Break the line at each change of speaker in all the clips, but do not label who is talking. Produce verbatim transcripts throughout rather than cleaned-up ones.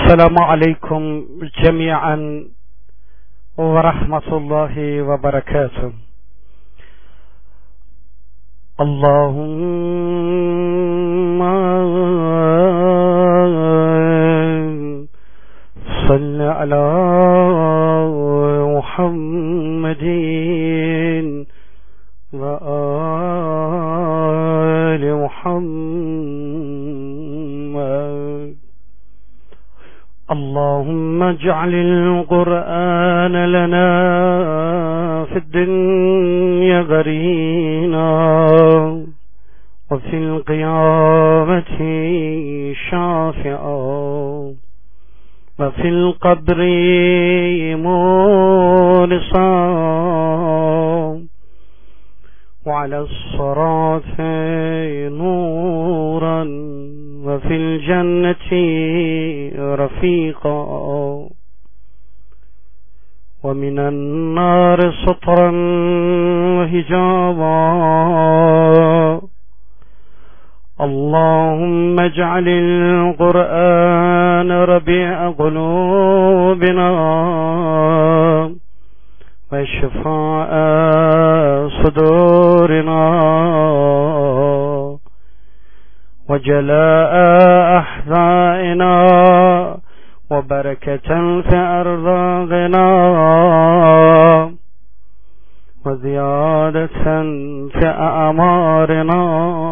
السلام عليكم جميعا ورحمة الله وبركاته. اللهم صل على محمد وآل محمد. اللهم اجعل القرآن لنا في الدنيا قرينا وفي القيامة شافعا وفي القبر مونسا وعلى الصراط نورا وفي الجنة رفيقا ومن النار سترا وحجابا. اللهم اجعل القرآن ربيع قلوبنا وشفاء صدورنا وجلاء أحزاننا وبركة في أرزاقنا وزيادة في أعمارنا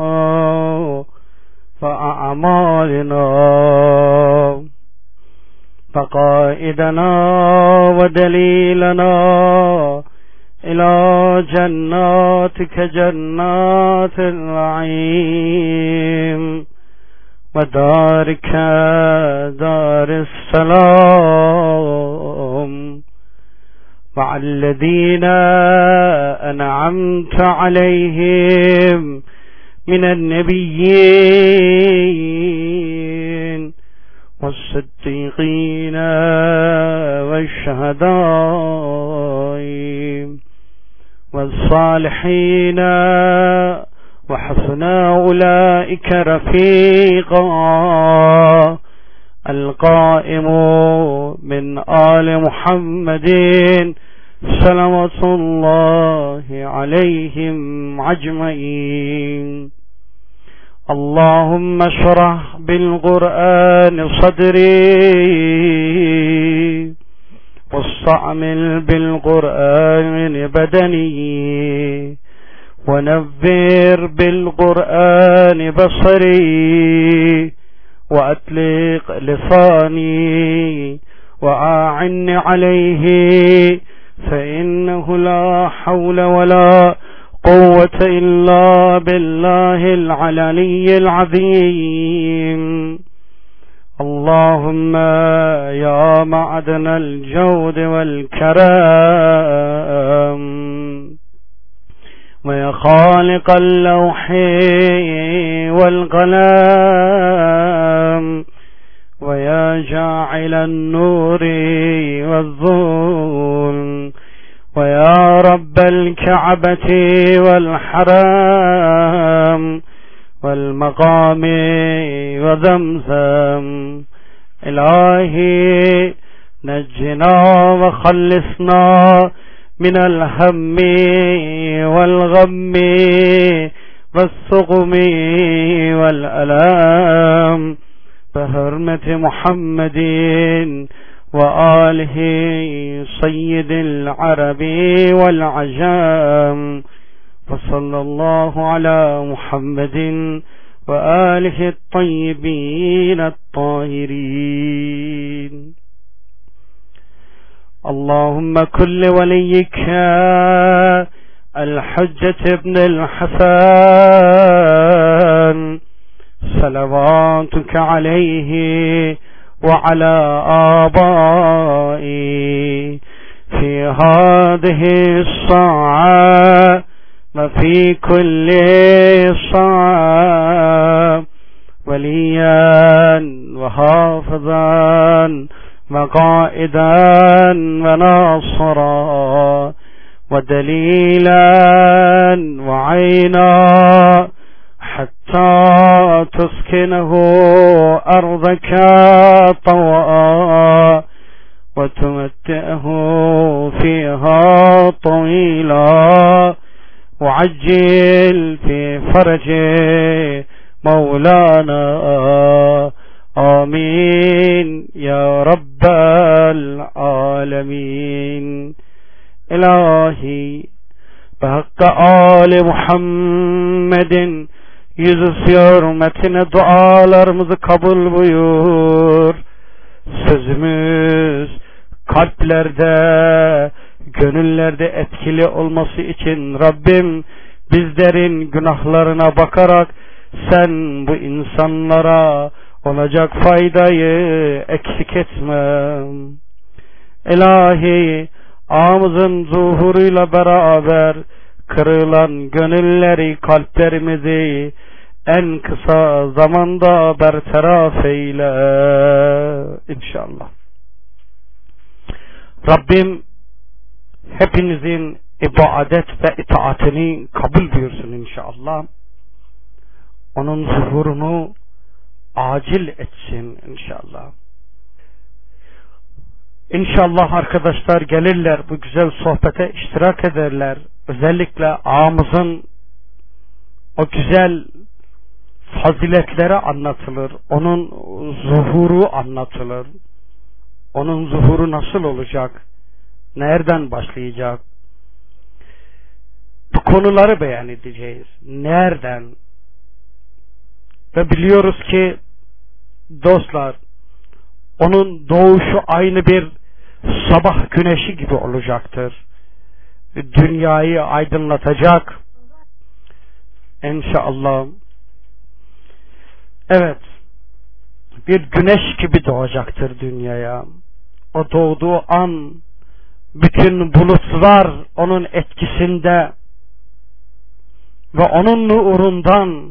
وأعمالنا فقائدنا ودليلنا إلى جناتك جنات النعيم ودارك دار السلام مع الذين أنعمت عليهم من النبيين والصديقين والشهداء والصالحين وحسن أولئك رفيقا. القائم من آل محمد صلوات الله عليهم أجمعين. اللهم اشرح بالقرآن صدري واستعمل بالقرآن بدني ونذر بالقرآن بصري وأطلق لساني وأعني عليه فإنه لا حول ولا قوة إلا بالله العلي العظيم. اللهم يا معدن الجود والكرم ويا خالق اللوح والقلم ويا جاعل النور والظلم ويا رب الكعبة والحرم والمقام وزمزم. إلهي نجنا وخلصنا من الهم والغم والسقم والألام بحرمة محمد وآله سيد العرب والعجم. وصلى الله على محمد وآله الطيبين الطاهرين. اللهم كل وليك الحجة ابن الحسن صلواتك عليه وعلى آبائي في هذه الساعة وفي كل ساعة وليا وحافظا وقائدا وناصرا ودليلا وعينا حتى حتى تسكنه أرضك طوعا وتمتعه فيها طويلا وعجل في فرجه مولانا آمين يا رب العالمين. İlahi ve hakka Ali Muhammed'in yüzü hürmetine dualarımızı kabul buyur. Sözümüz kalplerde, gönüllerde etkili olması için Rabbim bizlerin günahlarına bakarak sen bu insanlara olacak faydayı eksik etme. İlahi ağamızın zuhuruyla beraber kırılan gönülleri, kalplerimizi en kısa zamanda bertaraf eyle inşallah. Rabbim hepinizin ibadet ve itaatini kabul buyursun inşallah. Onun zuhurunu acil etsin inşallah. İnşallah arkadaşlar gelirler, bu güzel sohbete iştirak ederler. Özellikle ağamızın o güzel faziletleri anlatılır. Onun zuhuru anlatılır. Onun zuhuru nasıl olacak? Nereden başlayacak? Bu konuları beyan edeceğiz. Nereden? Ve biliyoruz ki dostlar, onun doğuşu aynı bir sabah güneşi gibi olacaktır. Dünyayı aydınlatacak İnşallah. Evet, bir güneş gibi doğacaktır dünyaya. O doğduğu an bütün bulutlar onun etkisinde ve onun nurundan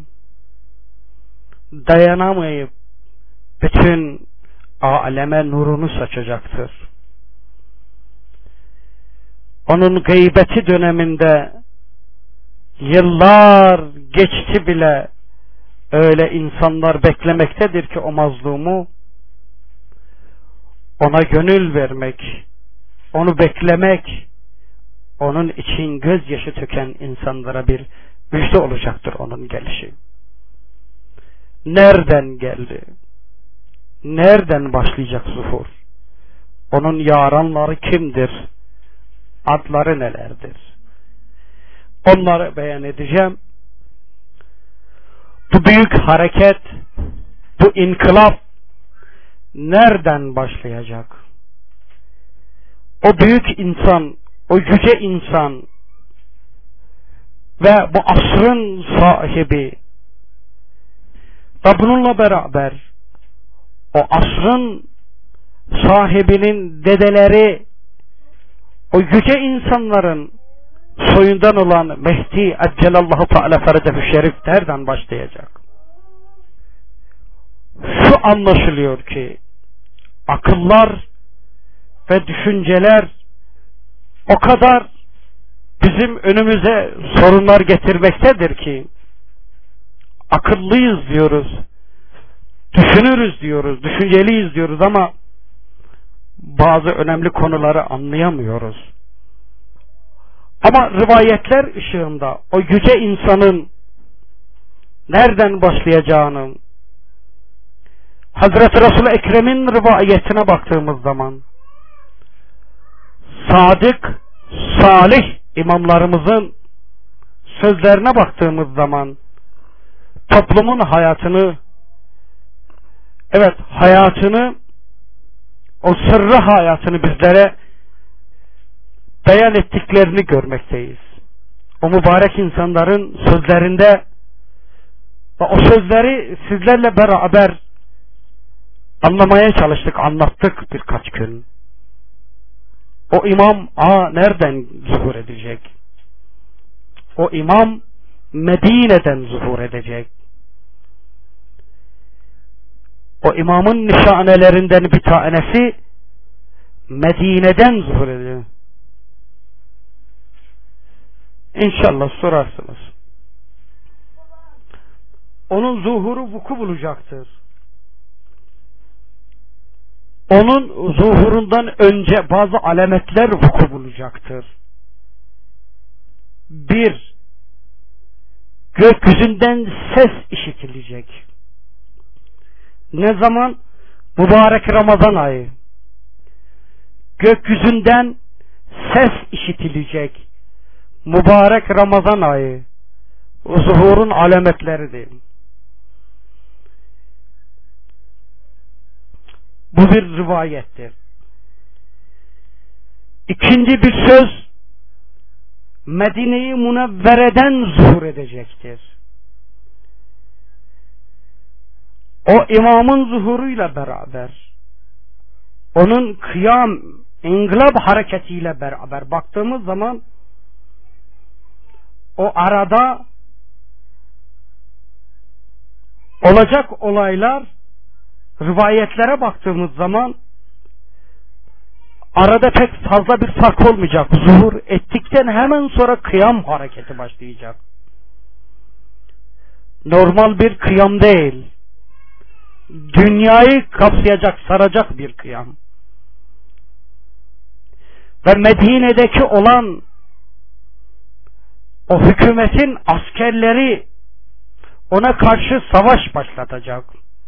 dayanamayıp bütün aleme nurunu saçacaktır. Onun gıybeti döneminde yıllar geçti bile öyle insanlar beklemektedir ki o mazlumu, ona gönül vermek, onu beklemek, onun için gözyaşı töken insanlara bir müjde olacaktır onun gelişi. Nereden geldi? Nereden başlayacak zuhur? Onun yaranları kimdir? Adları nelerdir? Onları beyan edeceğim. Bu büyük hareket, bu inkılap nereden başlayacak? O büyük insan, o yüce insan ve bu asrın sahibi ve bununla beraber o asrın sahibinin dedeleri, o yüce insanların soyundan olan Mehdi Accelallahu Teala Feracehu Şerif nereden başlayacak? Şu anlaşılıyor ki akıllar ve düşünceler o kadar bizim önümüze sorunlar getirmektedir ki akıllıyız diyoruz, düşünürüz diyoruz, düşünceliyiz diyoruz ama bazı önemli konuları anlayamıyoruz. Ama rivayetler ışığında o yüce insanın nereden başlayacağını, Hazreti Resul-i Ekrem'in rivayetine baktığımız zaman, sadık, salih imamlarımızın sözlerine baktığımız zaman, toplumun hayatını, evet hayatını, o sırrı hayatını bizlere beyan ettiklerini görmekteyiz. O mübarek insanların sözlerinde ve o sözleri sizlerle beraber anlamaya çalıştık, anlattık birkaç gün. O imam a nereden zuhur edecek? O imam Medine'den zuhur edecek. O imamın nişanelerinden bir tanesi Medine'den zuhur edecek. İnşallah sorarsınız. onun zuhuru vuku bulacaktır. Onun zuhurundan önce bazı alametler vuku bulacaktır. Bir, gökyüzünden ses işitilecek. Ne zaman? Mübarek Ramazan ayı. Gökyüzünden ses işitilecek. Mübarek Ramazan ayı. Zuhurun alametleridir. Bu bir rivayettir. İkinci bir söz, Medine-i Münevvere'den zuhur edecektir. O imamın zuhuruyla beraber, onun kıyam, ingılap hareketiyle beraber baktığımız zaman, o arada olacak olaylar, rivayetlere baktığımız zaman arada pek fazla bir fark olmayacak. Zuhur ettikten hemen sonra kıyam hareketi başlayacak. Normal bir kıyam değil. Dünyayı kapsayacak, saracak bir kıyam. Ve Medine'deki olan o hükümetin askerleri ona karşı savaş başlatacak.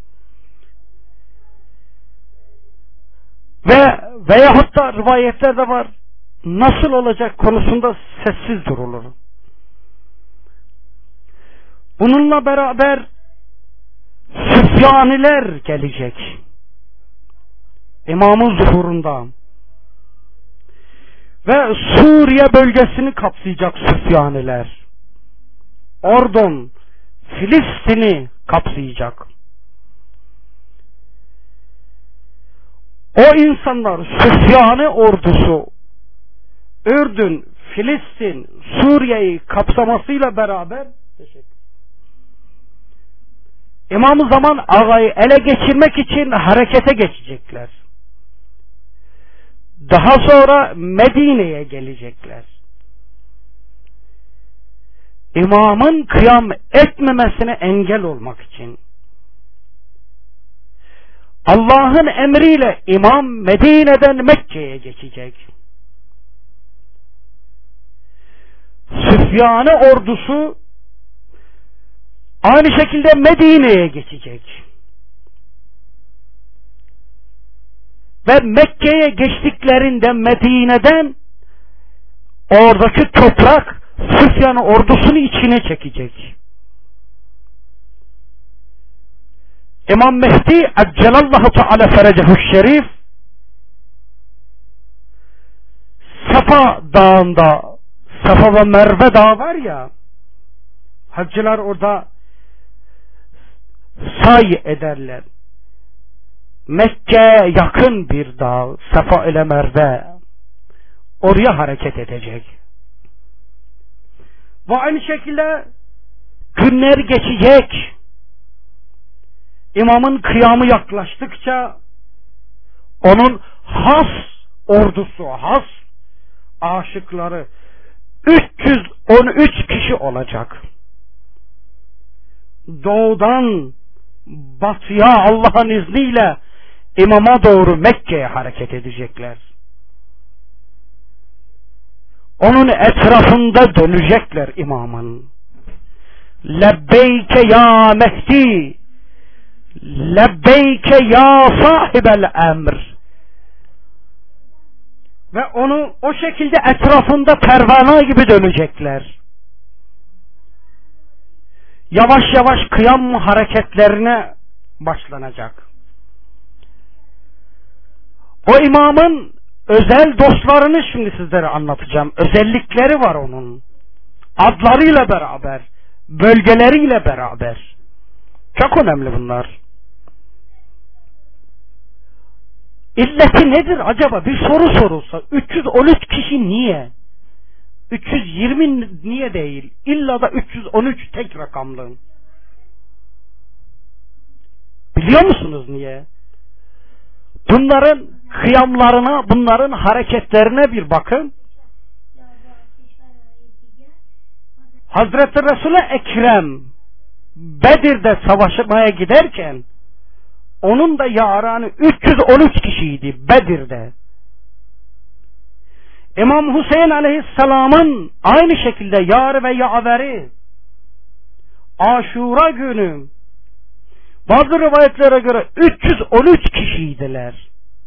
Ve veyahut da rivayetlerde var, nasıl olacak konusunda sessiz durulur. Bununla beraber Süfyaniler gelecek. İmamın zuhurunda. Ve Suriye bölgesini kapsayacak Süfyaniler. Ordon, Filistin'i kapsayacak. O insanlar, Süfyani ordusu, Ürdün, Filistin, Suriye'yi kapsamasıyla beraber İmam-ı Zaman ağayı ele geçirmek için harekete geçecekler. Daha sonra Medine'ye gelecekler. İmamın kıyam etmemesine engel olmak için. Allah'ın emriyle imam Medine'den Mekke'ye geçecek. Süfyani ordusu aynı şekilde Medine'ye geçecek. Ve Mekke'ye geçtiklerinde Medine'den oradaki toprak Süfyan ordusunu içine çekecek. İmam Mehdi Accelallahu Teala Ferecehu Şerif Safa Dağı'nda, Safa ve Merve Dağı var ya, hacılar orada say ederler. Mekke'ye yakın bir dağ, Safa ile Merve, oraya hareket edecek. Ve aynı şekilde günler geçecek. İmamın kıyamı yaklaştıkça onun has ordusu, has aşıkları üç yüz on üç kişi olacak. Doğudan batıya Allah'ın izniyle imama doğru Mekke'ye hareket edecekler. Onun etrafında dönecekler imamın. Lebbeyke ya Mehdi, lebbeyke ya sahibel emr. Ve onu o şekilde etrafında pervane gibi dönecekler. Yavaş yavaş kıyam hareketlerine başlanacak. O imamın özel dostlarını şimdi sizlere anlatacağım. Özellikleri var onun. Adlarıyla beraber, bölgeleriyle beraber. Çok önemli bunlar. İlleti nedir acaba? Bir soru sorulsa. üç yüz on üç kişi niye? üç yüz yirmi niye değil? İlla da üç yüz on üç tek rakamlı. Biliyor musunuz niye? Bunların kıyamlarına, bunların hareketlerine bir bakın. Hazreti Resul-i Ekrem Bedir'de savaşmaya giderken onun da yaranı üç yüz on üç kişiydi Bedir'de. İmam Hüseyin aleyhisselamın aynı şekilde yarı ve yaveri Aşura günü bazı rivayetlere göre üç yüz on üç kişiydiler.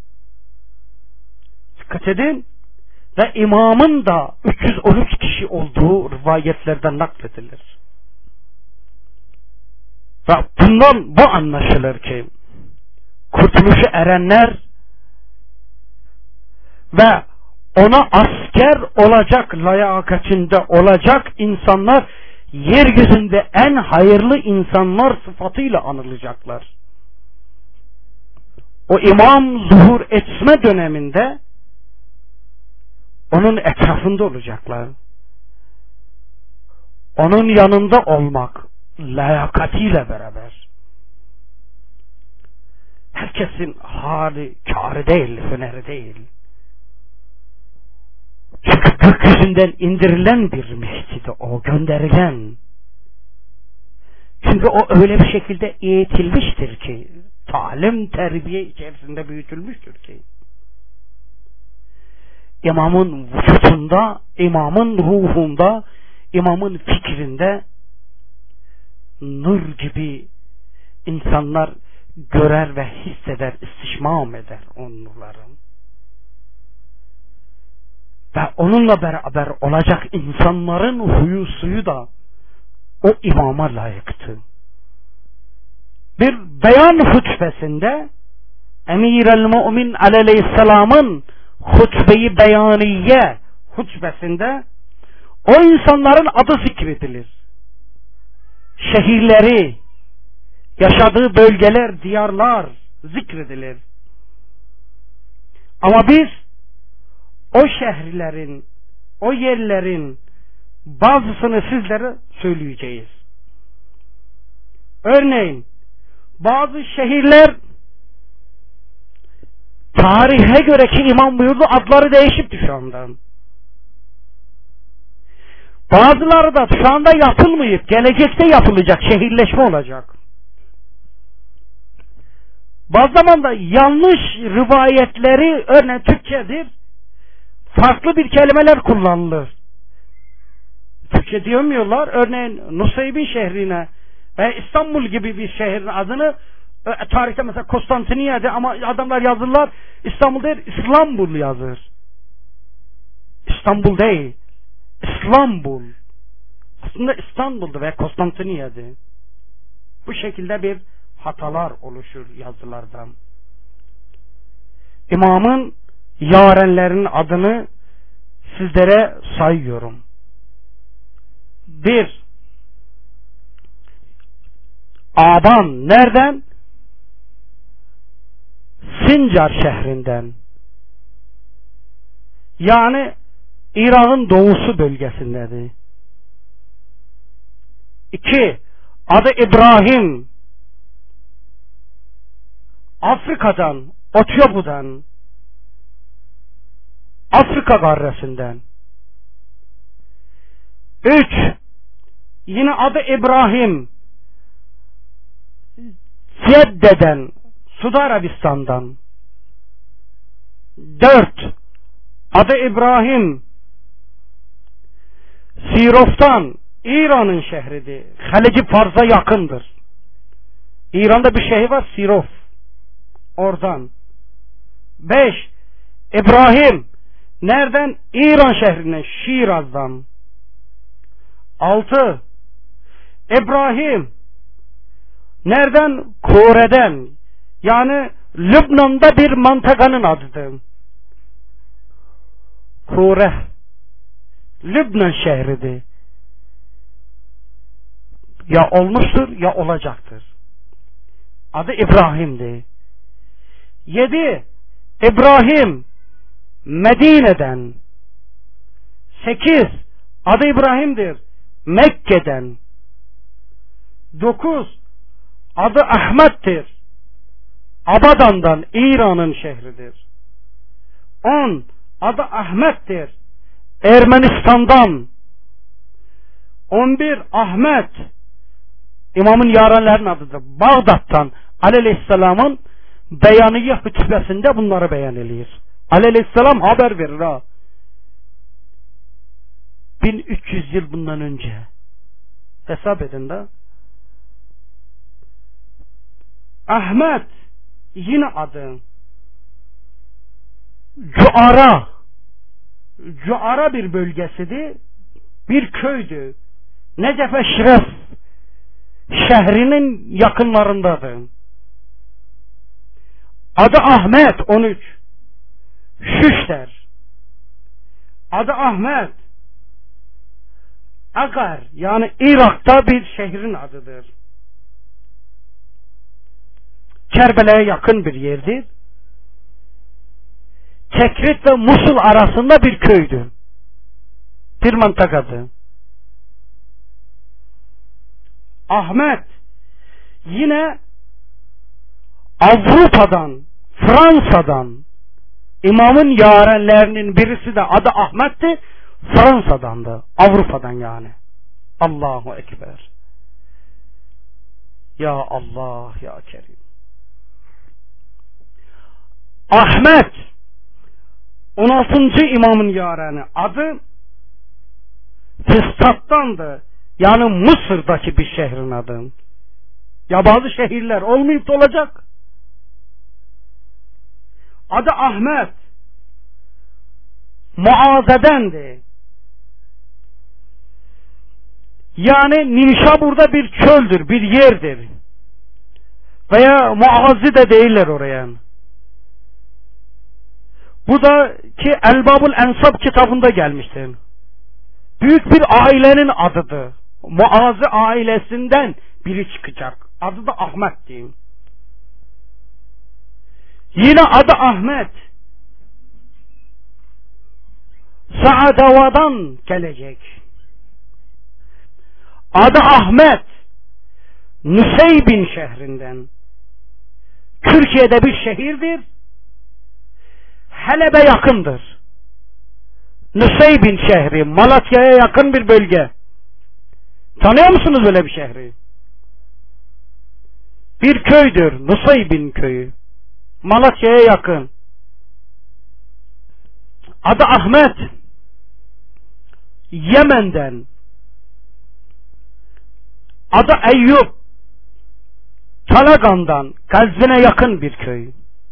Dikkat edin. Ve imamın da üç yüz on üç kişi olduğu rivayetlerden nakledilir. Ve bundan bu anlaşılır ki kurtuluşu erenler ve ona asker olacak layakatinde olacak insanlar yeryüzünde en hayırlı insanlar sıfatıyla anılacaklar. O imam zuhur etme döneminde onun etrafında olacaklar. Onun yanında olmak layakatiyle beraber. Herkesin hali kârı değil, hüneri değil. Çünkü gökyüzünden indirilen bir Mehdi'di o, gönderilen. Çünkü o öyle bir şekilde eğitilmiştir ki, talim, terbiye içerisinde büyütülmüştür ki, İmamın vücudunda, imamın ruhunda, imamın fikrinde nur gibi insanlar görer ve hisseder, istişmam eder o nurların. Ve onunla beraber olacak insanların huyu suyu da o imama layıktı. Bir beyan hutbesinde Emir-el Mu'min aleyhisselamın hutbe-i beyaniye hutbesinde o insanların adı zikredilir. Şehirleri, yaşadığı bölgeler, diyarlar zikredilir. Ama biz o şehirlerin, o yerlerin bazısını sizlere söyleyeceğiz. Örneğin bazı şehirler tarihe göre ki imam buyurdu adları değişipti şu anda. Bazıları da şu anda yapılmayıp gelecekte yapılacak, şehirleşme olacak. Bazı zaman da yanlış rivayetleri, örneğin Türkçedir, farklı bir kelimeler kullanılır. Türkçe diyemiyorlar. Örneğin Nusaybin şehrine ve İstanbul gibi bir şehrin adını e, tarihte mesela Konstantiniye'de ama adamlar yazırlar İstanbul değil, İstanbul yazır. İstanbul değil, İstanbul. Aslında İstanbul'du ve Konstantiniye'di. Bu şekilde bir hatalar oluşur yazılardan. İmamın yarenlerin adını sizlere sayıyorum. Bir, Aban nereden? Sincar şehrinden. Yani İran'ın doğusu bölgesindedir. İki, adı İbrahim. Afrika'dan, Etiyopya'dan, Afrika karresinden. Üç, yine adı İbrahim. Cedde'den, Suudi Arabistan'dan. Dört, adı İbrahim. Sirof'tan, İran'ın şehridir. Halici Fars'a yakındır. İran'da bir şehir var, Sirof. Oradan. Beş, İbrahim. Nereden? İran şehrinden, Şiraz'dan. Altı, İbrahim. Nereden? Kore'den. Yani Lübnan'da bir mantakanın adıdır. Kore. Lübnan şehridir. Ya olmuştur ya olacaktır. Adı İbrahim'di. Yedi, İbrahim Medine'den. Sekiz, adı İbrahim'dir, Mekke'den. Dokuz, adı Ahmet'tir, Abadan'dan, İran'ın şehridir. On, adı Ahmet'tir, Ermenistan'dan. On bir, Ahmet İmamın yarenlerinin adıdır. Bağdat'tan Ali Aleyhisselam'ın Beyaniye hutbesinde bunları beyan edilir. Ali Aleyhisselam haber verir ha. bin üç yüz yıl bundan önce. Hesap edin de. Ahmet yine adı. Cuara. Cuara bir bölgesidir. Bir köydü. Necefe Şiref şehrinin yakınlarındadır. Adı Ahmet on üç. Şüşter. Adı Ahmet. Agar yani Irak'ta bir şehrin adıdır. Kerbela'ya yakın bir yerdir. Tekrit ve Musul arasında bir köydü. Bir mantakadı. Ahmet yine Avrupa'dan, Fransa'dan, İmamın yarenlerinin birisi de adı Ahmet'ti, Fransa'dandı, Avrupa'dan yani. Allahu Ekber. Ya Allah, ya Kerim. Ahmet on altıncı imamın yareni, adı Fistat'tandı. Yani Mısır'daki bir şehrin adı. Ya bazı şehirler olmayıp da olacak. Adı Ahmet. Muaze'dendi. Yani Nişabur'da bir çöldür, bir yerdir. Veya Muazi de değiller oraya. Bu da ki Elbabul Ensab kitabında gelmiştir. Büyük bir ailenin adıdır. Muazi ailesinden biri çıkacak. Adı da Ahmet diyeyim. Yine adı Ahmet. Saadava'dan gelecek. Adı Ahmet. Nuseybin şehrinden. Türkiye'de bir şehirdir. Halep'e yakındır. Nuseybin şehri, Malatya'ya yakın bir bölge. Tanıyor musunuz böyle bir şehri? Bir köydür, Nuseybin köyü. Malatya'ya yakın. Adı Ahmet. Yemen'den. Adı Eyyub. Talagan'dan, Gazvin'e yakın bir köy.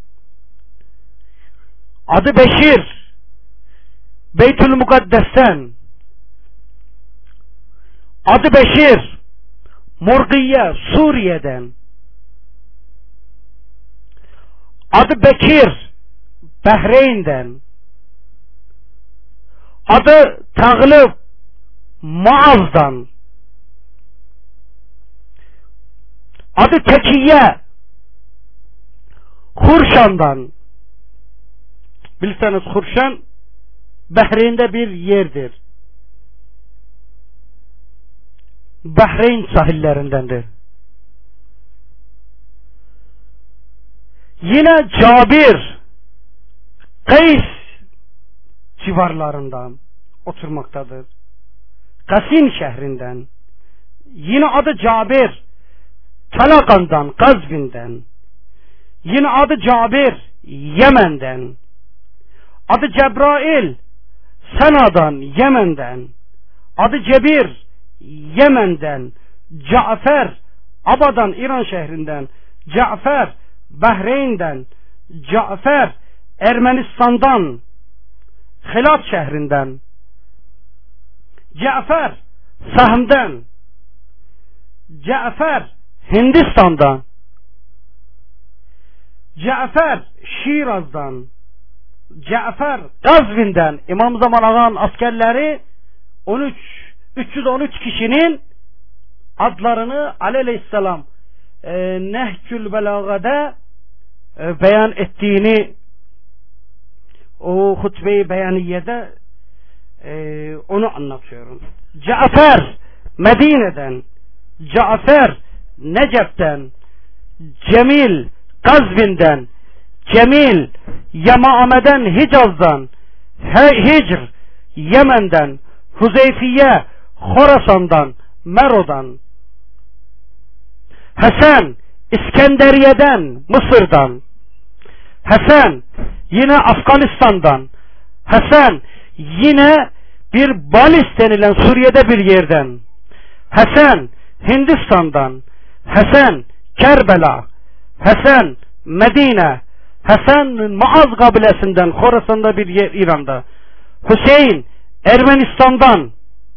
Adı Beşir. Beytül Mukaddes'ten. Adı Beşir. Murgiye, Suriye'den. Adı Bekir. Bahreyn'den. Adı Tağlib. Muaz'dan. Adı Tekiye. Hurşan'dan. Bilseniz Hurşan Bahreyn'de bir yerdir. Bahreyn sahillerindendir. Yine Cabir Kays civarlarından oturmaktadır. Kasin şehrinden. Yine adı Cabir Talakan'dan, Gazvin'den. Yine adı Cabir Yemen'den. Adı Cebrail Sana'dan, Yemen'den. Adı Cebir Yemen'den. Cafer Abadan, İran şehrinden. Cafer Bahreyn'den. Cafer Ermenistan'dan, Hilat şehrinden. Cafer Sahm'den. Cafer Hindistan'dan. Cafer Şiraz'dan. Cafer Gazvin'den. İmam Zaman Ağa'nın askerleri on üç üç yüz on üç kişinin adlarını Ali Aleyhisselam e, Nehcül Belaga'da e, beyan ettiğini, o hutbe-i beyaniyede e, onu anlatıyorum. Cafer Medine'den. Cafer Necef'ten. Cemil Gazvin'den. Cemil Yemame'den, Hicaz'dan. Hicr Yemen'den. Huzeyfiye Horasan'dan, Mero'dan. Hasan İskenderiye'den, Mısır'dan. Hasan yine Afganistan'dan. Hasan yine bir Balis denilen Suriye'de bir yerden. Hasan Hindistan'dan. Hasan Kerbela. Hasan Medine. Hasan Maaz kabilesinden, Khorasan'da bir yer İran'da. Hüseyin Ermenistan'dan.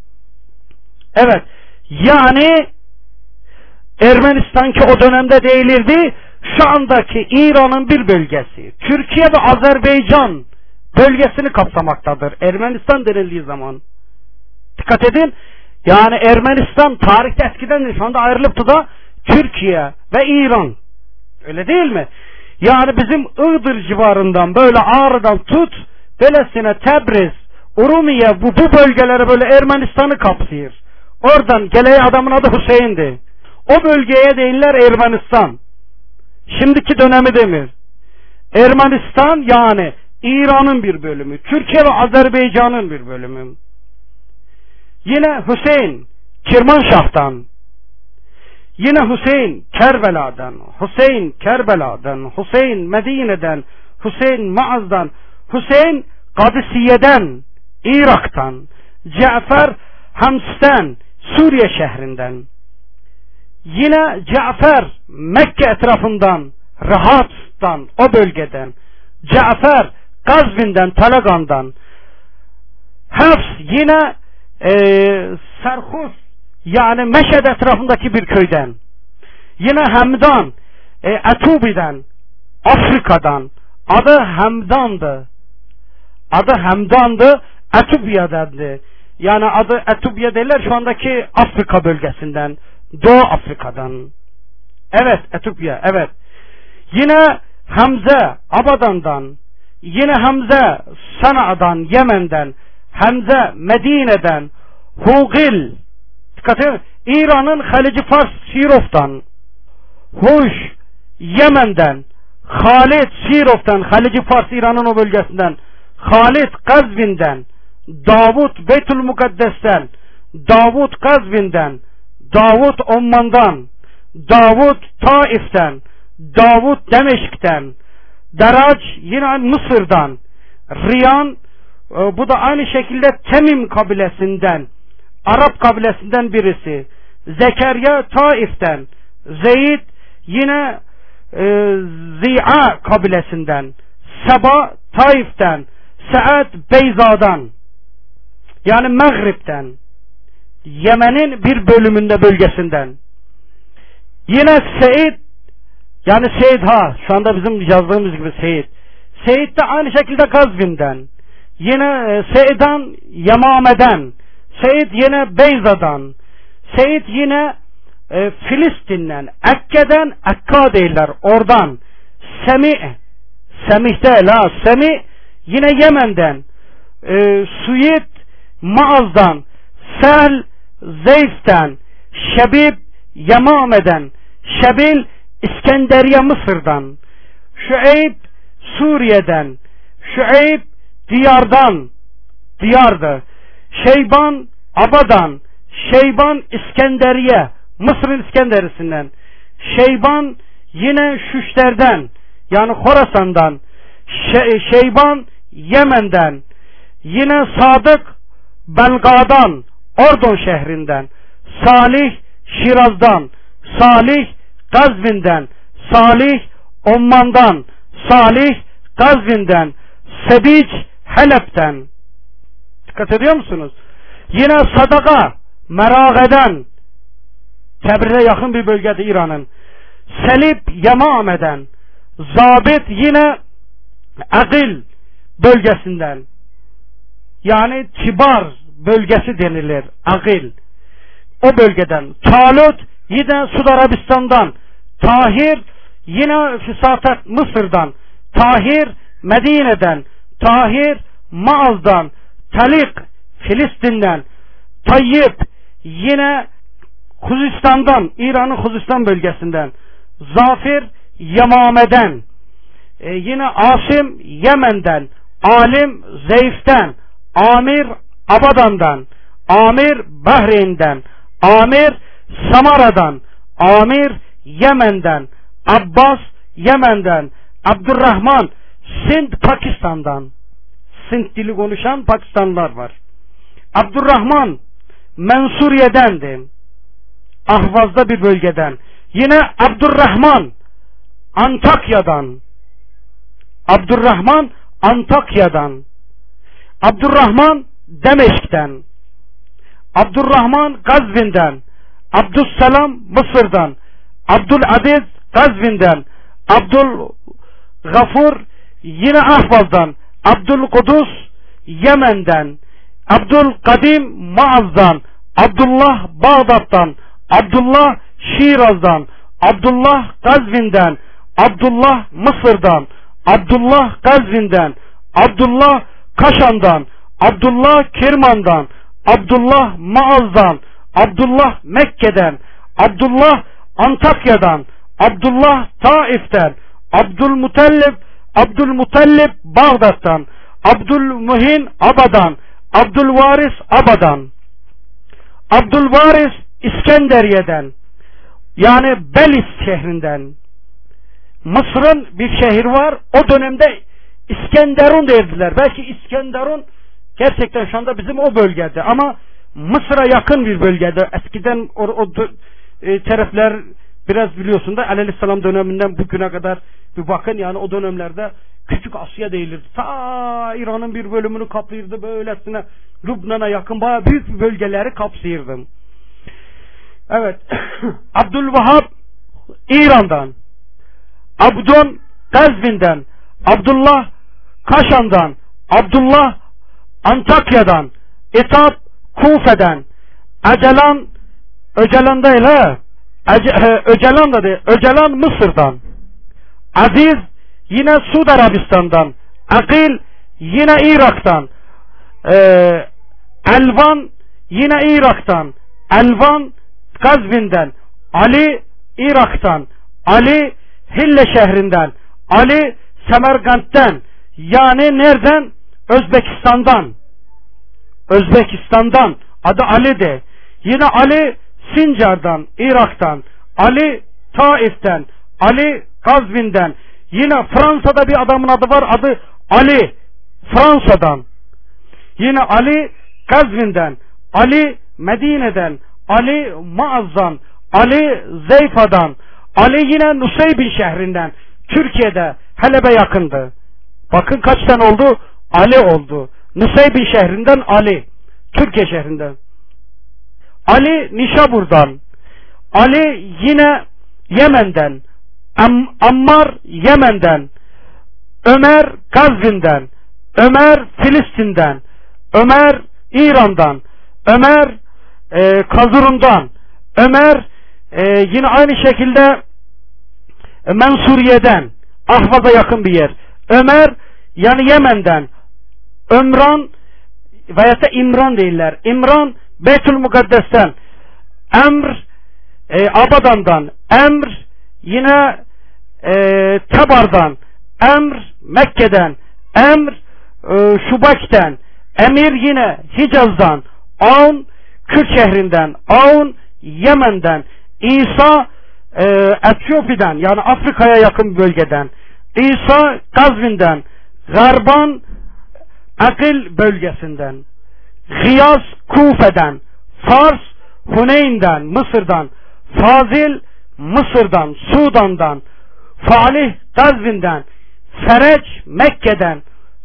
Evet, yani Ermenistan ki o dönemde değilirdi, şu andaki İran'ın bir bölgesi. Türkiye ve Azerbaycan bölgesini kapsamaktadır Ermenistan denildiği zaman. Dikkat edin, yani Ermenistan tarihte eskiden, şu anda ayrılıptı da Türkiye ve İran. Öyle değil mi? Yani bizim Iğdır civarından böyle Ağrı'dan tut, böylesine Tebriz, Urumiye, bu, bu bölgeleri böyle Ermenistan'ı kapsıyor. Oradan gelen adamın adı Hüseyin'di. O bölgeye değiller Ermenistan. Şimdiki dönemi demir. Ermenistan yani İran'ın bir bölümü. Türkiye ve Azerbaycan'ın bir bölümü. Yine Hüseyin Kirmanşah'tan. Yine Hüseyin Kerbela'dan. Hüseyin Kerbela'dan. Hüseyin Medine'den. Hüseyin Maaz'dan. Hüseyin Kadisiye'den. Irak'tan. Cafer Hams'ten. Suriye şehrinden. Yine Cafer Mekke etrafından, Rahat'tan, o bölgeden. Cafer Gazvin'den, Talagan'dan. Hafs yine e, Serhus yani Meşhed etrafındaki bir köyden. Yine Hamdan e, Etubi'den, Afrika'dan. Adı Hamdan'dı. Adı Hamdan'dı, Etubiye'dendi. Yani adı Etubiye derler, şu andaki Afrika bölgesinden. Doğu Afrika'dan. Evet, Etiyopya, evet. Yine Hamze Abadan'dan. Yine Hamze Sana'dan, Yemen'den. Hamze Medine'den. Hugil, dikkat edin, İran'ın Halici Fars Sirof'tan. Huş Yemen'den. Halid Sirof'tan, Halici Fars İran'ın o bölgesinden. Halid Gazvin'den. Davut Beytül Mukaddes'ten. Davut Gazvin'den. Davut Omman'dan. Davut Taif'ten. Davut Demeşk'ten. Darac yine Mısır'dan. Riyan bu da aynı şekilde Temim kabilesinden. Arap kabilesinden birisi. Zekeriya Taif'ten. Zeyd yine e, Zi'a kabilesinden. Seba Taif'ten. Saad Beyza'dan. Yani Mağrib'den. Yemen'in bir bölümünde, bölgesinden. Yine Seyit, yani Seyit ha, şu anda bizim yazdığımız gibi Seyit. Seyit de aynı şekilde Gazvin'den. Yine e, Seydan Yemame'den. Seyit yine Beyza'dan. Seyit yine e, Filistin'den. Ekke'den, Ekka değiller, oradan. Semi, Semih değil ha, Semi yine Yemen'den. E, Suyit Maaz'dan. Sel Zeyf'ten. Şebib Yemame'den. Şebil İskenderiye Mısır'dan. Şüeyb Suriye'den. Şüeyb Diyar'dan. Diyar'dı. Şeyban Abadan. Şeyban İskenderiye, Mısır'ın İskenderisinden. Şeyban yine Şüşter'den, yani Khorasan'dan. Şey, Şeyban Yemen'den. Yine Sadık Belga'dan, Ordon şehrinden. Salih Şiraz'dan. Salih Gazvin'den. Salih Omman'dan. Salih Gazvin'den. Sebic Halep'ten. Dikkat ediyor musunuz? Yine Sadaka Merag'den, Tebriz'e yakın bir bölgede İran'ın. Selip Yemame'den. Zabit yine Agil bölgesinden. Yani Tibar bölgesi denilir. Agil. O bölgeden. Talut yine Suudi Arabistan'dan. Tahir yine Füsatat Mısır'dan. Tahir Medine'den. Tahir Maaz'dan. Talik Filistin'den. Tayyip yine Huzistan'dan, İran'ın Huzistan bölgesinden. Zafir Yemame'den. Ee, yine Asim Yemen'den. Alim Zeyf'ten. Amir Abadan'dan. Amir Bahreyn'den. Amir Samara'dan. Amir Yemen'den, Abbas Yemen'den, Abdurrahman Sind Pakistan'dan. Sind dili konuşan Pakistanlılar var. Abdurrahman Mensuriye'dendi. Ahvaz'da bir bölgeden. Yine Abdurrahman Antakya'dan. Abdurrahman Antakya'dan. Abdurrahman Demeşk'ten. Abdurrahman Gazvin'den. Abdüsselam Mısır'dan. Abdülaziz Gazvin'den. Abdülgafur yine Ahvaz'dan. Abdülkudüs Yemen'den. Abdülkadim Maaz'dan. Abdullah Bağdat'tan. Abdullah Şiraz'dan. Abdullah Gazvin'den. Abdullah Mısır'dan. Abdullah Gazvin'den. Abdullah Kaşan'dan. Abdullah Kirman'dan. Abdullah Maaz'dan. Abdullah Mekke'den. Abdullah Antakya'dan. Abdullah Taif'ten. Abdülmutallib Abdülmutallib Bağdat'tan. Abdülmuhin Abad'dan. Abdülvaris Abad'dan. Abdülvaris İskenderiye'den. Yani Belis şehrinden. Mısır'ın bir şehir var. O dönemde İskenderun derdiler. Belki İskenderun gerçekten şu anda bizim o bölgede ama Mısır'a yakın bir bölgede. Eskiden o, o e, taraflar biraz biliyorsun da Aleyhisselam döneminden bugüne kadar bir bakın, yani o dönemlerde Küçük Asya değilirdi. Ta İran'ın bir bölümünü kaplıyordu, böylesine Lübnan'a yakın bayağı büyük bir bölgeleri kapsayırdı. Evet. Abdülvahhab İran'dan. Abdun Gazvin'den. Abdullah Kaşan'dan. Abdullah Antakya'dan. İtab Kufe'den. Öcalan Öcalan değil ha. Öcalan da değil. Öcalan Mısır'dan. Aziz yine Suudi Arabistan'dan. Akil yine Irak'tan. Ee, Elvan yine Irak'tan. Elvan Gazvin'den. Ali Irak'tan. Ali Hille şehrinden. Ali Semerkant'ten. Yani nereden? Özbekistan'dan. Özbekistan'dan. Adı Ali de. Yine Ali Sincar'dan, Irak'tan. Ali Taif'ten. Ali Gazvin'den. Yine Fransa'da bir adamın adı var. Adı Ali. Fransa'dan. Yine Ali Gazvin'den. Ali Medine'den. Ali Maaz'dan. Ali Zeyfa'dan. Ali yine Nusaybin şehrinden. Türkiye'de Halep'e yakındı. Bakın kaç tane oldu? Ali oldu. Nusaybin şehrinden Ali. Türkiye şehrinden. Ali Nişabur'dan. Ali yine Yemen'den. Am Ammar Yemen'den. Ömer Gazvin'den. Ömer Filistin'den. Ömer İran'dan. Ömer e, Kazurun'dan. Ömer e, yine aynı şekilde e, Mensuriye'den. Ahvaz'a yakın bir yer. Ömer yani Yemen'den. Ömran veya da İmran değiller. İmran Beytül Mukaddes'ten. Emr e, Abadan'dan. Emr yine e, Tebar'dan. Emr Mekke'den. Emr e, Şubak'ten. Emir yine Hicaz'dan. Aun Kürt şehrinden. Aun Yemen'den. İsa e, Etiyopya'dan, yani Afrika'ya yakın bölgeden. İsa Gazvin'den. Garban Akil bölgesinden. Gıyas Kufe'den. Fars Huneyn'den, Mısır'dan. Fazil Mısır'dan, Sudan'dan. Falih Gazvin'den. Fereç Mekke'den.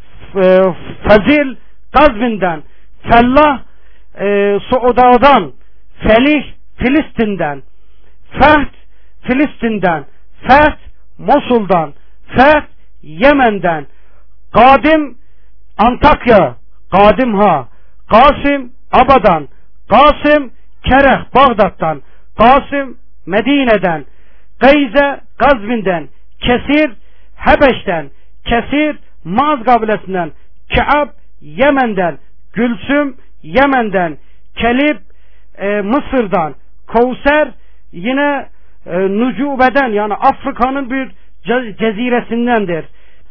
Fazil Gazvin'den. Fellah e, Suuda'dan. Felih Filistin'den. Fehd Filistin'den. Fehd Mosul'dan. Fehd Yemen'den. Kadim Antakya. Kadim ha. Kasım Abad'dan. Kasım Kereh Bağdat'tan. Kasım Medine'den. Geyze Gazvin'den. Kesir Habeş'ten. Kesir Maz kabilesinden. Ka'b Yemen'den. Gülsüm Yemen'den. Kelib e, Mısır'dan. Kevser yine e, Nucube'den, yani Afrika'nın bir ceziresindendir.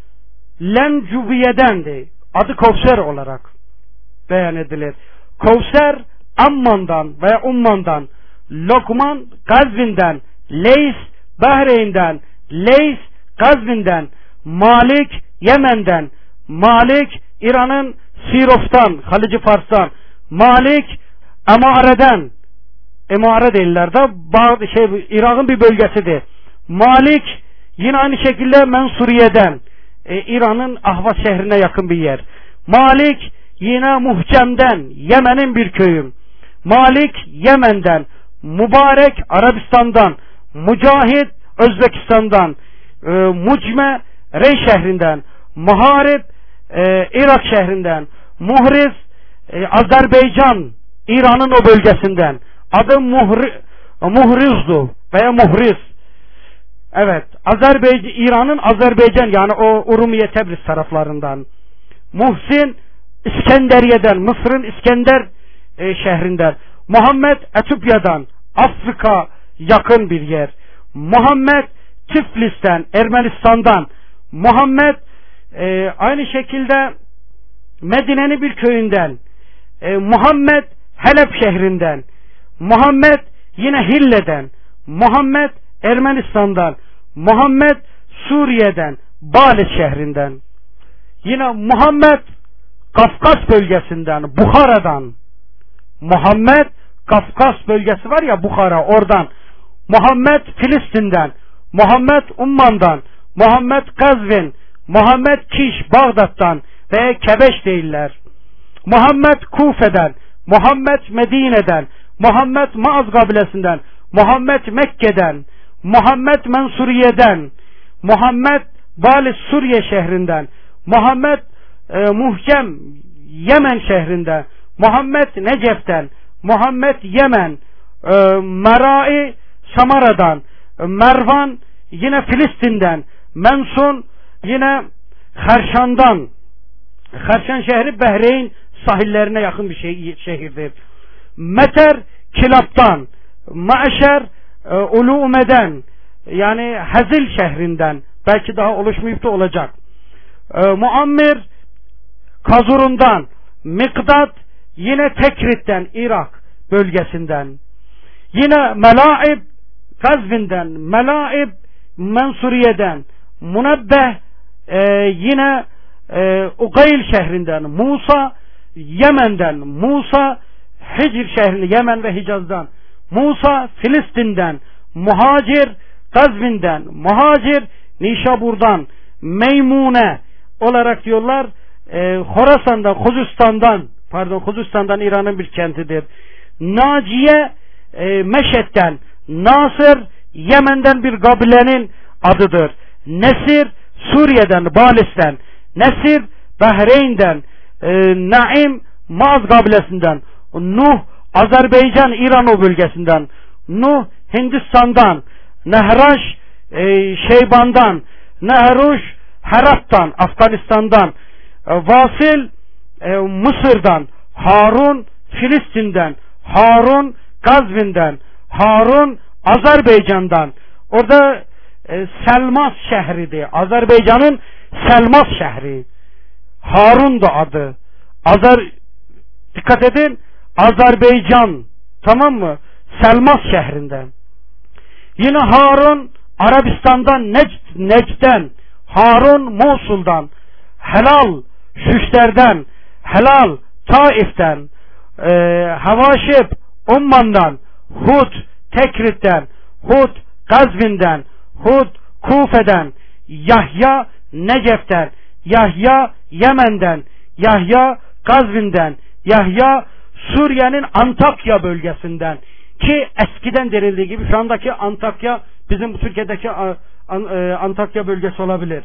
Lencubiye'dendi. Adı Kevser olarak beyan edilir. Kevser Amman'dan veya Umman'dan. Lokman Gazvin'den. Leys Bahreyn'den, Leys Gazvin'den, Malik Yemen'den, Malik İran'ın Sirof'tan, Halici Fars'tan, Malik Emare'den, Emare değiller de şey, Irak'ın bir bölgesidir. Malik yine aynı şekilde Mensuriye'den, e, İran'ın Ahvaz şehrine yakın bir yer. Malik yine Muhcem'den, Yemen'in bir köyü. Malik Yemen'den, Mübarek Arabistan'dan, Mücahit Özbekistan'dan, e, Mucme Rey şehrinden, Muharib e, Irak şehrinden, Muhriz e, Azerbaycan İran'ın o bölgesinden. Adı Muhri, Muhriz'du veya Muhriz. Evet, Azerbaycan, İran'ın Azerbaycan yani o Urumiye Tebriz taraflarından. Muhsin İskenderiye'den, Mısır'ın İskender e, şehrinden. Muhammed Etiyopya'dan, Afrika yakın bir yer. Muhammed Tiflis'ten, Ermenistan'dan. Muhammed e, aynı şekilde Medine'nin bir köyünden. E, Muhammed Helep şehrinden. Muhammed yine Hille'den. Muhammed Ermenistan'dan. Muhammed Suriye'den, Balis şehrinden. Yine Muhammed Kafkas bölgesinden, Bukhara'dan. Muhammed Kafkas bölgesi var ya, Bukhara, oradan. Muhammed Filistin'den, Muhammed Umman'dan, Muhammed Gazvin, Muhammed Kiş Bağdat'tan ve Kebeş değiller. Muhammed Kufe'den, Muhammed Medine'den, Muhammed Maaz kabilesinden, Muhammed Mekke'den, Muhammed Mensuriye'den, Muhammed Balis Suriye şehrinden, Muhammed e, Muhcem Yemen şehrinde, Muhammed Necef'ten, Muhammed Yemen, e, Merai Samara'dan, e, Mervan yine Filistin'den, Mensun yine Herşan'dan. Herşan şehri Bahreyn sahillerine yakın bir şey, şehirdir. Meter Kilap'tan, Maşer e, Ulume'den, yani Hazil şehrinden, belki daha oluşmayıp da olacak. E, Muammir Kazurun'dan, Mikdat yine Tekrit'ten, Irak bölgesinden. Yine Melaib Gazvin'den, Melaib Mensuriye'den, Munebbeh e, yine e, Ugayl şehrinden, Musa Yemen'den, Musa Hicr şehrini, Yemen ve Hicaz'dan, Musa Filistin'den, Muhacir Gazvin'den, Muhacir Nişabur'dan, Meymune olarak diyorlar e, Horasan'dan, Huzistan'dan, pardon Huzistan'dan, İran'ın bir kentidir. Naciye e, Meşet'ten, Nasır Yemen'den bir kabilenin adıdır. Nesir Suriye'den, Balis'ten, Nesir Bahreyn'den, e, Naim Maaz kabilesinden, Nuh Azerbaycan İran o bölgesinden, Nuh Hindistan'dan, Nehraş e, Şeyban'dan, Nehruş Herat'tan, Afganistan'dan, e, Vasil e, Mısır'dan, Harun Filistin'den, Harun Gazvin'den, Harun Azerbaycan'dan. Orada e, Selmas şehridir. Azerbaycan'ın Selmas şehri. Harun da adı. Azer, dikkat edin, Azerbaycan, tamam mı? Selmas şehrinden. Yine Harun Arabistan'dan, Necd, Necd'den, Harun Mosul'dan, Helal Şüşter'den, Helal Taif'ten, e, Havaşib Umman'dan, Hud Tekrit'ten, Hud Gazvin'den, Hud Kufe'den, Yahya Necef'ten, Yahya Yemen'den, Yahya Gazvin'den, Yahya Suriye'nin Antakya bölgesinden, ki eskiden denildiği gibi şu andaki Antakya bizim Türkiye'deki Antakya bölgesi olabilir.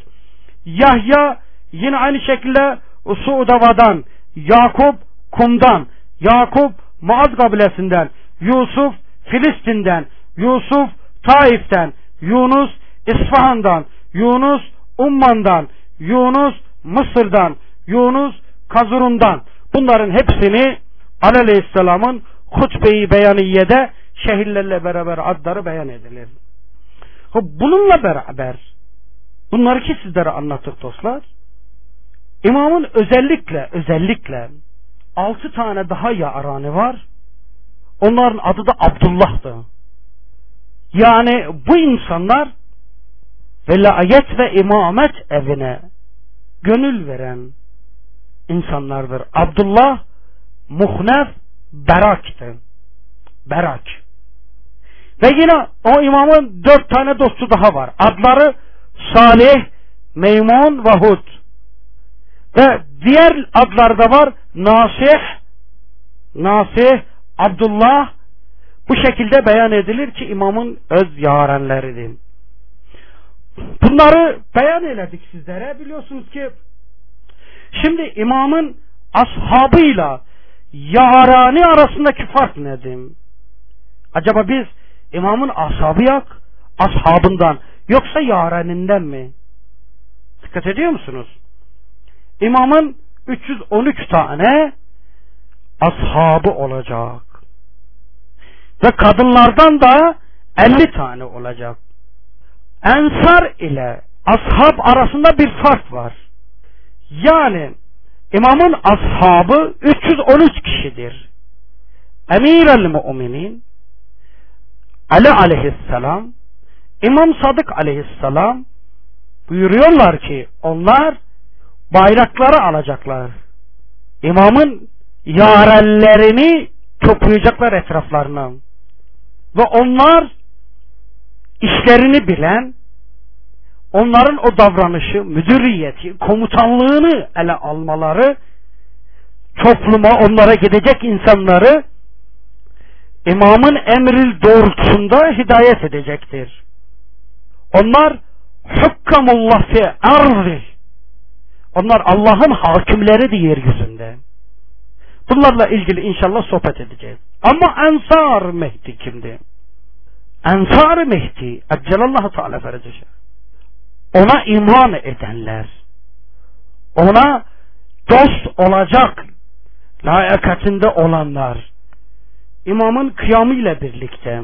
Yahya yine aynı şekilde Suudava'dan, Yakup Kum'dan, Yakup Maaz kabilesinden, Yusuf Filistin'den, Yusuf Taif'ten, Yunus İsfahan'dan, Yunus Umman'dan, Yunus Mısır'dan, Yunus Kazurun'dan. Bunların hepsini Ali Aleyhisselam'ın Hutbe-i Beyaniye'de şehirlerle beraber adları beyan edilir. Bununla beraber bunları ki sizlere anlattık dostlar. İmamın özellikle özellikle altı tane daha yaranı var. Onların adı da Abdullah'tı. Yani bu insanlar velayet ve imamet evine gönül veren insanlardır. Abdullah Muhnef Berak'tı. Berak. Ve yine o imamın dört tane dostu daha var. Adları Salih, Meymun ve Hud. Ve diğer adları da var. Nasih, Nasih, Abdullah. Bu şekilde beyan edilir ki imamın öz yarenleridir. Bunları beyan eledik sizlere. Biliyorsunuz ki şimdi imamın ashabıyla yarani arasındaki fark nedir? Acaba biz imamın ashabıyak, ashabından yoksa yareninden mi? Dikkat ediyor musunuz? İmamın üç yüz on üç tane ashabı olacak. Ve kadınlardan da elli tane olacak. Ensar ile ashab arasında bir fark var. Yani imamın ashabı üç yüz on üç kişidir. Emir-el Müminin Ali aleyhisselam, İmam Sadık aleyhisselam buyuruyorlar ki onlar bayrakları alacaklar. İmamın yarenlerini toplayacaklar etraflarına. Ve onlar işlerini bilen, onların o davranışı, müdüriyeti, komutanlığını ele almaları, topluma, onlara gidecek insanları İmamın emri doğrultusunda hidayet edecektir. Onlar hukkamullah fi arzi. Onlar Allah'ın hakimleridir yeryüzünde. Bunlarla ilgili inşallah sohbet edeceğiz. Ama Ensar Mehdi kimdi? Ensar Mehdi Eccelallahu Teala fereceşe. Ona iman edenler, ona dost olacak layakatinde olanlar, İmamın kıyamı ile birlikte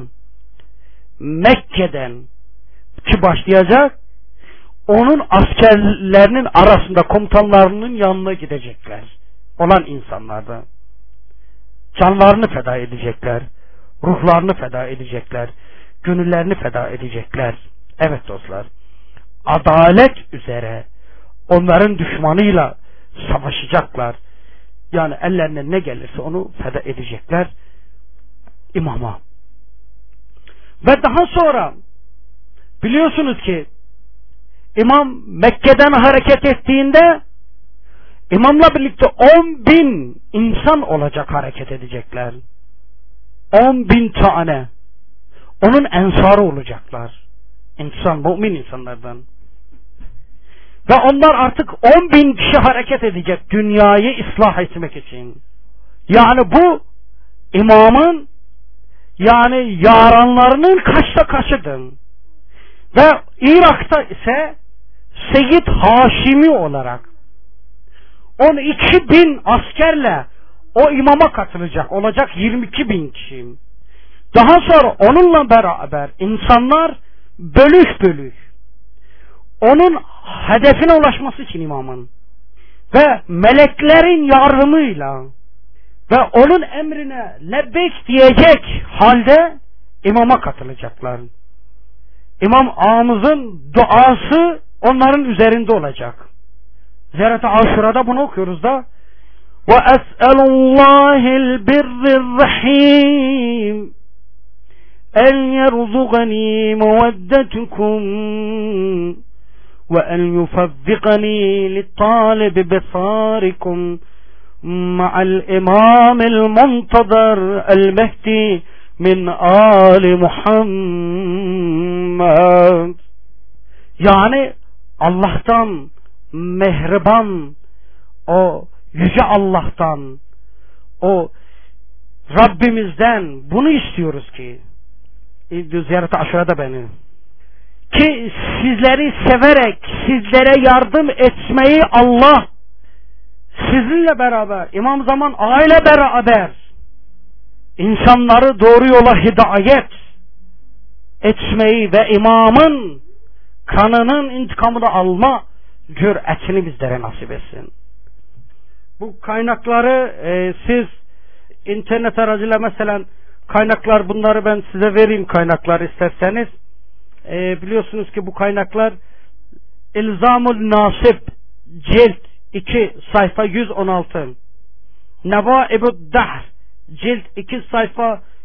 Mekke'den ki başlayacak, onun askerlerinin arasında komutanlarının yanına gidecekler olan insanlarda. Canlarını feda edecekler, ruhlarını feda edecekler, gönüllerini feda edecekler. Evet dostlar, adalet üzere onların düşmanıyla savaşacaklar. Yani ellerine ne gelirse onu feda edecekler imama. Ve daha sonra biliyorsunuz ki imam Mekke'den hareket ettiğinde imamla birlikte on bin insan olacak, hareket edecekler. On bin tane. Onun ensarı olacaklar. İnsan, mümin insanlardan. Ve onlar artık on bin kişi hareket edecek dünyayı ıslah etmek için. Yani bu imamın yani yaranlarının kaçta kaçıdır. Ve Irak'ta ise Seyyid Haşimi olarak on iki bin askerle o imama katılacak olacak yirmi iki bin kişi. Daha sonra onunla beraber insanlar bölük bölük onun hedefine ulaşması için imamın ve meleklerin yardımıyla ve onun emrine lebbeyk diyecek halde imama katılacaklar. İmam ağamızın duası onların üzerinde olacak. Ziyaret-i Aşura'da bunu okuyoruz da ve es'elullahil birrirrahim en yerzugani muveddetukum ve en yufazziqani littalib besarikum ma'al imamil muntazar el mehdi min ali Muhammed. Yani Allah'tan mehriban, o yüce Allah'tan, o Rabbimizden bunu istiyoruz ki Ziyaret-i Aşura'da beni ki sizleri severek sizlere yardım etmeyi Allah sizinle beraber, İmam Zaman aile beraber insanları doğru yola hidayet etmeyi ve imamın kanının intikamını alma cüretini bizlere nasip etsin. Bu kaynakları e, siz internet aracılığıyla mesela kaynaklar, bunları ben size vereyim, kaynaklar isterseniz. E, biliyorsunuz ki bu kaynaklar İlzamul Nasip cilt iki sayfa yüz on altı, Nevaibud Dahr cilt iki sayfa